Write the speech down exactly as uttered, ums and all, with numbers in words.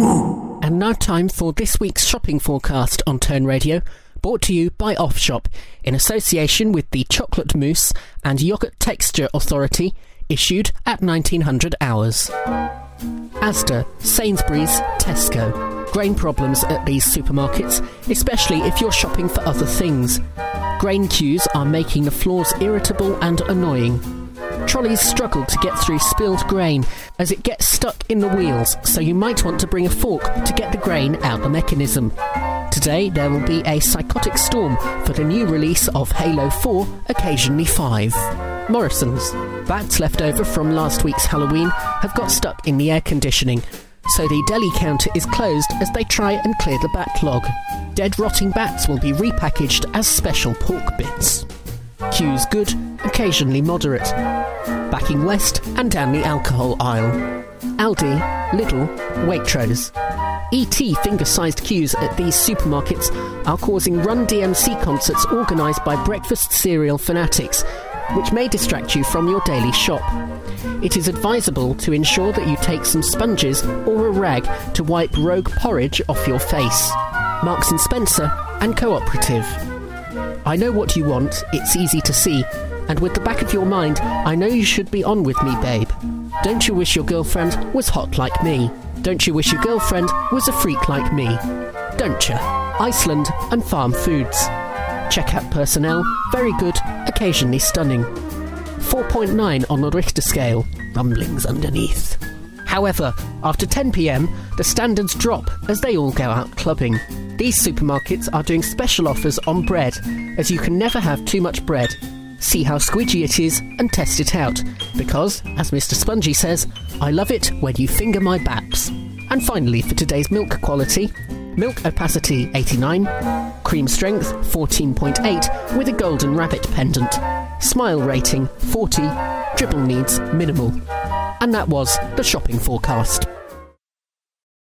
And now time for this week's shopping forecast on Tone Radio, brought to you by Offshop, in association with the Chocolate Mousse and Yoghurt Texture Authority, issued at nineteen hundred hours. Asda, Sainsbury's, Tesco. Grain problems at these supermarkets, especially if you're shopping for other things. Grain queues are making the floors irritable and annoying. Trolleys struggle to get through spilled grain as it gets stuck in the wheels, so you might want to bring a fork to get the grain out the mechanism. Today there will be a psychotic storm for the new release of Halo four, Occasionally five. Morrison's. Bats left over from last week's Halloween have got stuck in the air conditioning, so the deli counter is closed as they try and clear the backlog. Dead rotting bats will be repackaged as special pork bits. Queues good, occasionally moderate. Backing west and down the alcohol aisle. Aldi, Lidl, Waitrose. E T finger-sized queues at these supermarkets are causing Run D M C concerts organised by breakfast cereal fanatics, which may distract you from your daily shop. It is advisable to ensure that you take some sponges or a rag to wipe rogue porridge off your face. Marks and Spencer and Cooperative. I know what you want, it's easy to see, and with the back of your mind, I know you should be on with me, babe. Don't you wish your girlfriend was hot like me? Don't you wish your girlfriend was a freak like me? Don't you? Iceland and Farm Foods. Checkout personnel, very good, occasionally stunning. four point nine on the Richter scale, rumblings underneath. However, after ten p.m, the standards drop as they all go out clubbing. These supermarkets are doing special offers on bread, as you can never have too much bread. See how squidgy it is and test it out, because, as Mister Spongy says, I love it when you finger my baps. And finally, for today's milk quality, milk opacity eighty-nine, cream strength fourteen point eight with a golden rabbit pendant, smile rating forty, dribble needs minimal. And that was the shopping forecast.